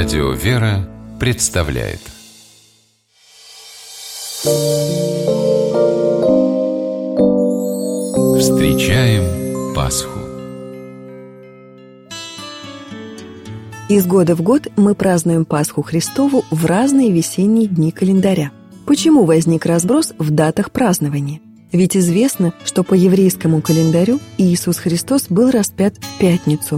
Радио «Вера» представляет Встречаем Пасху. Из года в год мы празднуем Пасху Христову в разные весенние дни календаря. Почему возник разброс в датах празднования? Ведь известно, что по еврейскому календарю Иисус Христос был распят в пятницу,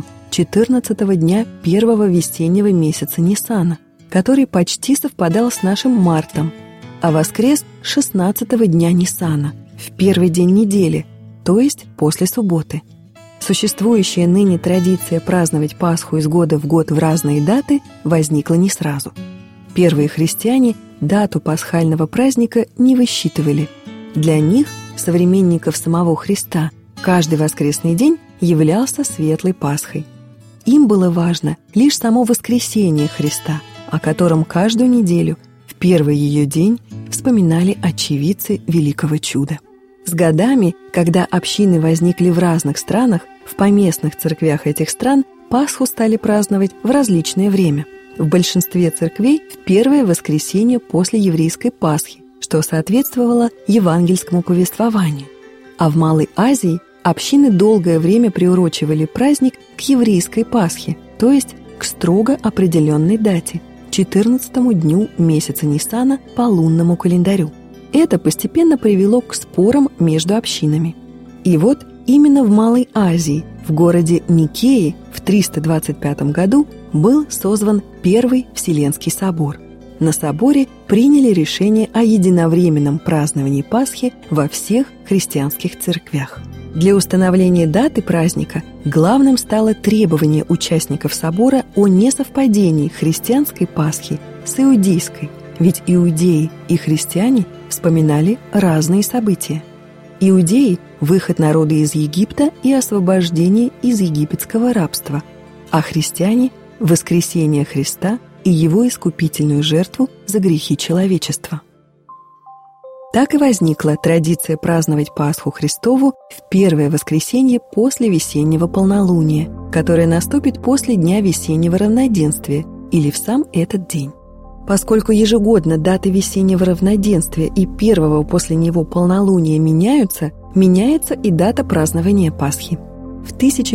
14-го дня первого весеннего месяца Нисана, который почти совпадал с нашим мартом, а воскрес 16-го дня Нисана, в первый день недели, то есть после субботы. Существующая ныне традиция праздновать Пасху из года в год в разные даты возникла не сразу. Первые христиане дату пасхального праздника не высчитывали. Для них, современников самого Христа, каждый воскресный день являлся светлой Пасхой. Им было важно лишь само воскресение Христа, о котором каждую неделю, в первый ее день, вспоминали очевидцы великого чуда. С годами, когда общины возникли в разных странах, в поместных церквях этих стран Пасху стали праздновать в различное время. В большинстве церквей в первое воскресенье после еврейской Пасхи, что соответствовало евангельскому повествованию. А в Малой Азии общины долгое время приурочивали праздник к еврейской Пасхе, то есть к строго определенной дате – 14-му дню месяца Нисана по лунному календарю. Это постепенно привело к спорам между общинами. И вот именно в Малой Азии, в городе Никее, в 325 году был созван Первый Вселенский собор. На соборе приняли решение о единовременном праздновании Пасхи во всех христианских церквях. Для установления даты праздника главным стало требование участников собора о несовпадении христианской Пасхи с иудейской, ведь иудеи и христиане вспоминали разные события. Иудеи – выход народа из Египта и освобождение из египетского рабства, а христиане – воскресение Христа и его искупительную жертву за грехи человечества. Так и возникла традиция праздновать Пасху Христову в первое воскресенье после весеннего полнолуния, которое наступит после дня весеннего равноденствия или в сам этот день. Поскольку ежегодно даты весеннего равноденствия и первого после него полнолуния меняется и дата празднования Пасхи. В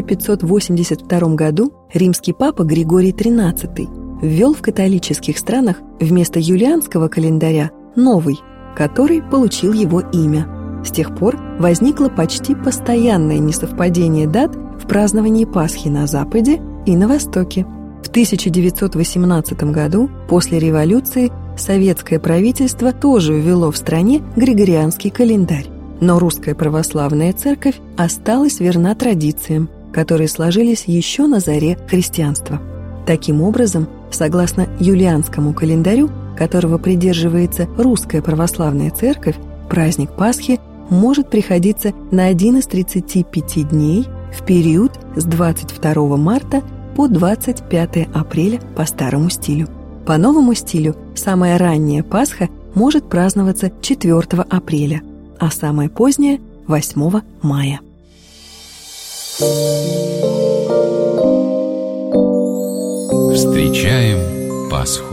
1582 году римский папа Григорий XIII ввел в католических странах вместо юлианского календаря новый, который получил его имя. С тех пор возникло почти постоянное несовпадение дат в праздновании Пасхи на Западе и на Востоке. В 1918 году, после революции, советское правительство тоже ввело в стране григорианский календарь. Но русская православная церковь осталась верна традициям, которые сложились еще на заре христианства. Таким образом, согласно юлианскому календарю, которого придерживается русская православная церковь, праздник Пасхи может приходиться на один из 35 дней в период с 22 марта по 25 апреля по старому стилю. По новому стилю самая ранняя Пасха может праздноваться 4 апреля, а самая поздняя – 8 мая. Встречаем Пасху.